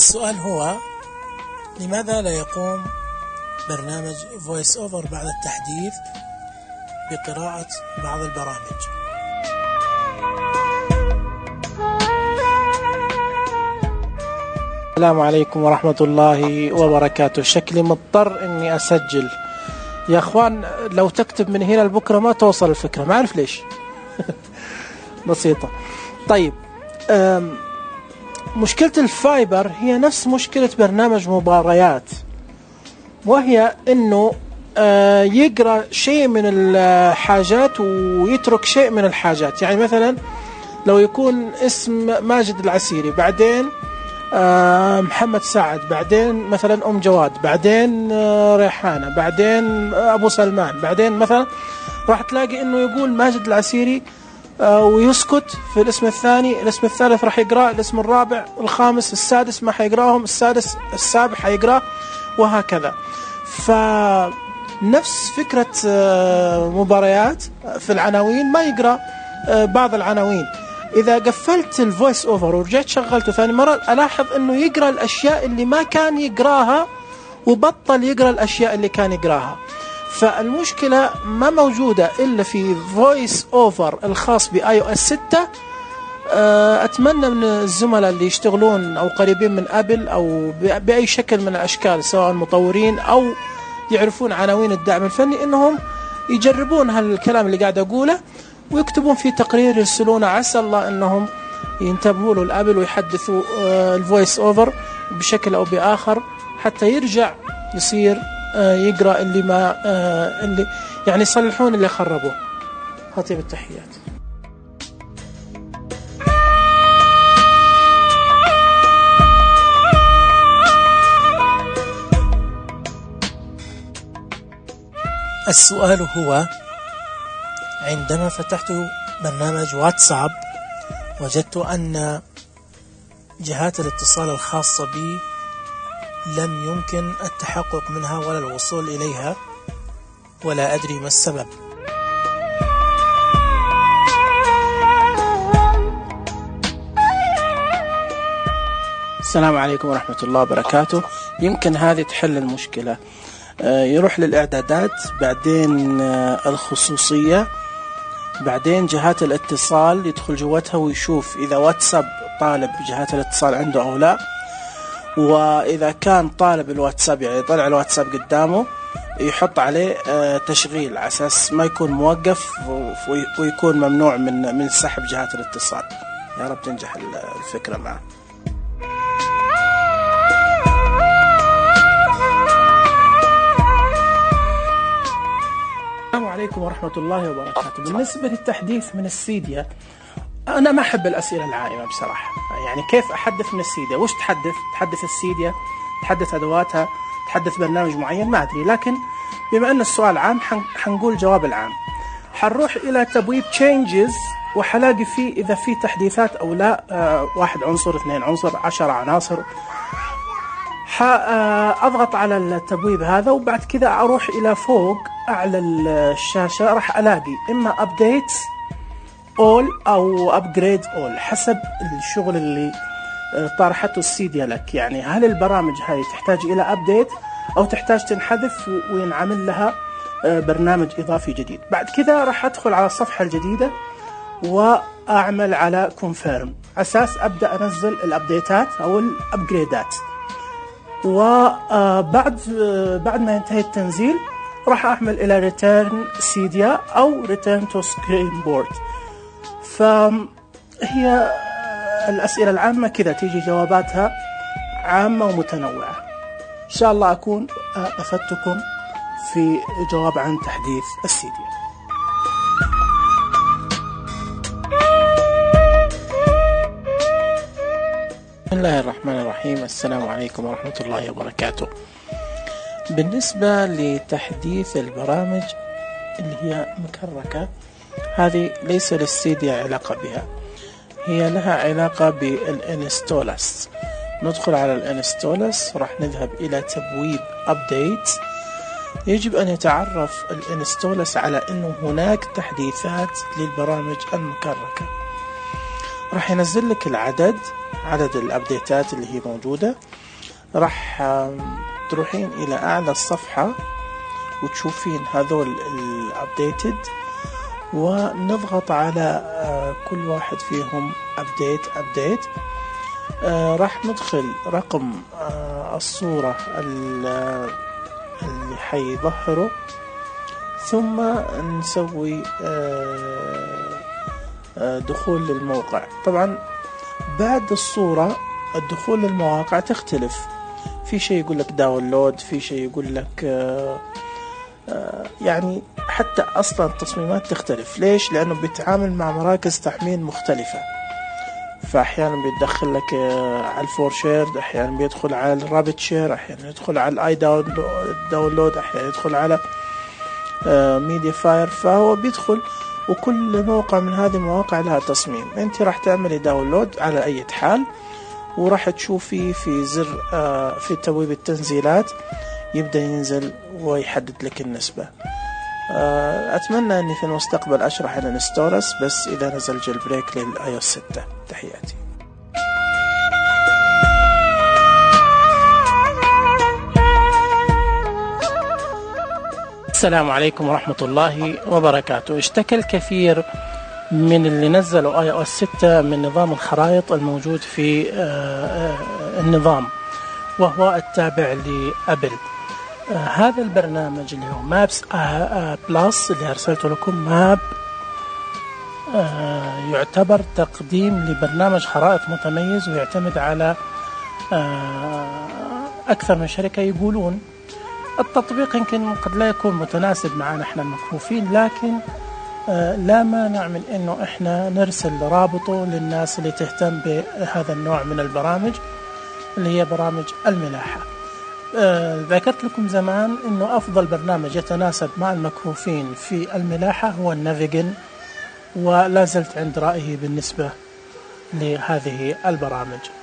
السؤال هو: لماذا لا يقوم برنامج Voice Over بعد التحديث بقراءة بعض البرامج؟ السلام عليكم ورحمة الله وبركاته. شكلي مضطر اني اسجل يا اخوان، لو تكتب من هنا لبكرة ما توصل الفكرة، ما اعرف ليش. بسيطة. طيب، مشكلة الفايبر هي نفس مشكلة برنامج مباريات، وهي انه يقرأ شيء من الحاجات ويترك شيء من الحاجات. يعني مثلا لو يكون اسم ماجد العسيري، بعدين محمد سعد، بعدين مثلا أم جواد، بعدين ريحانة، بعدين أبو سلمان، بعدين مثلا راح تلاقي انه يقول ماجد العسيري ويسكت في الاسم الثاني، الاسم الثالث راح يقرأ، الاسم الرابع، الخامس، السادس ما حيقراهم، السادس السابع حيقرأ، وهكذا. فنفس فكرة مباريات في العناوين، ما يقرأ بعض العناوين. إذا قفلت الفويس أوفر ورجعت شغلته ثاني مرة، ألاحظ أنه يقرأ الأشياء اللي ما كان يقرأها وبطل يقرأ الأشياء اللي كان يقرأها. فالمشكلة ما موجودة إلا في فويس أوفر الخاص بiOS 6. أتمنى من الزملاء اللي يشتغلون أو قريبين من أبل أو بأي شكل من الأشكال، سواء مطورين أو يعرفون عناوين الدعم الفني، إنهم يجربون هالكلام اللي قاعد أقوله ويكتبون فيه تقرير يرسلونه. عسى الله إنهم ينتبهوا له الأبل ويحدثوا الفويس أوفر بشكل أو بآخر حتى يرجع يصير يقرأ اللي ما اللي يعني يصلحون اللي خربوه. خطيب التحيات. السؤال هو: عندما فتحت برنامج واتساب وجدت أن جهات الاتصال الخاصة بي لم يمكن التحقق منها ولا الوصول إليها، ولا أدري ما السبب. السلام عليكم ورحمة الله وبركاته. يمكن هذه تحل المشكلة. يروح للإعدادات، بعدين الخصوصية، بعدين جهات الاتصال، يدخل جواتها ويشوف إذا واتساب طالب جهات الاتصال عنده أو لا. وإذا كان طالب الواتساب يعني يطلع الواتساب قدامه، يحط عليه تشغيل على أساس ما يكون موقف ويكون ممنوع من سحب جهات الاتصال. يا رب تنجح الفكرة معه. السلام عليكم ورحمة الله وبركاته. بالنسبة للتحديث من السيديا، أنا ما أحب الأسئلة العائمة بصراحة. يعني كيف أحدث من السيديا؟ وش تحدث السيديا، تحدث أدواتها، تحدث برنامج معين، ما أدري. لكن بما أن السؤال عام حنقول جواب العام. حنروح إلى تبويب changes وحلاقي فيه إذا في تحديثات أو لا. 1 عنصر، 2 عنصر، 10 عناصر. أضغط على التبويب هذا، وبعد كذا أروح إلى فوق أعلى الشاشة، راح ألاقي إما update all أو upgrade all حسب الشغل اللي طرحته السيديا لك. يعني هل البرامج هاي تحتاج إلى update أو تحتاج تنحذف وينعمل لها برنامج إضافي جديد. بعد كذا راح أدخل على الصفحة الجديدة وأعمل على confirm أساس أبدأ أنزل الأبديتات أو الأبجريدات. وبعد ما ينتهي التنزيل راح أعمل إلى return سيديا أو return to screen board. فهي الأسئلة العامة كذا تيجي جواباتها عامة ومتنوعة. إن شاء الله أكون أفدتكم في جواب عن تحديث السيديا. بسم الله الرحمن الرحيم. السلام عليكم ورحمة الله وبركاته. بالنسبة لتحديث البرامج اللي هي مكركة، هذه ليس للسيديا علاقة بها، هي لها علاقة بالانستولس. ندخل على الانستولس، راح نذهب إلى تبويب أبديت. يجب أن يتعرف الانستولس على أنه هناك تحديثات للبرامج المكركة. راح ينزل لك عدد الابديتات اللي هي موجودة. راح تروحين الى اعلى الصفحة وتشوفين هذول الابديتد، ونضغط على كل واحد فيهم ابديت. راح ندخل رقم الصورة اللي حيظهره، ثم نسوي دخول للموقع. طبعا بعد الصورة الدخول للمواقع تختلف، في شيء يقول لك داونلود، في شيء يقول لك يعني حتى أصلا التصميمات تختلف. ليش؟ لأنه بيتعامل مع مراكز تحميل مختلفة، فأحيانا بيدخل لك على الفور شير، أحيانا بيدخل على الرابط شير، أحيانا يدخل على الآي داونلود، أحيانا يدخل على ميديا فاير. فهو بيدخل، وكل موقع من هذه المواقع لها تصميم. انت راح تعملي داونلود على أي حال، وراح تشوفي في زر في تبويب التنزيلات يبدأ ينزل ويحدد لك النسبة. أتمنى أني في المستقبل أشرح عن الستورس، بس إذا نزل جيل بريك للآيوس 6. تحياتي. السلام عليكم ورحمة الله وبركاته. اشتكى الكثير من اللي نزلوا iOS 6 من نظام الخرائط الموجود في النظام، وهو التابع لأبل. هذا البرنامج اللي هو مابس بلس اللي أرسلته لكم، ماب يعتبر تقديم لبرنامج خرائط متميز، ويعتمد على أكثر من شركة. يقولون التطبيق يمكن قد لا يكون متناسب معنا احنا المكفوفين، لكن لا مانع من انه احنا نرسل رابطه للناس اللي تهتم بهذا النوع من البرامج اللي هي برامج الملاحة. ذكرت لكم زمان انه افضل برنامج يتناسب مع المكفوفين في الملاحة هو النافيجن، ولا زلت عند رأيي بالنسبة لهذه البرامج.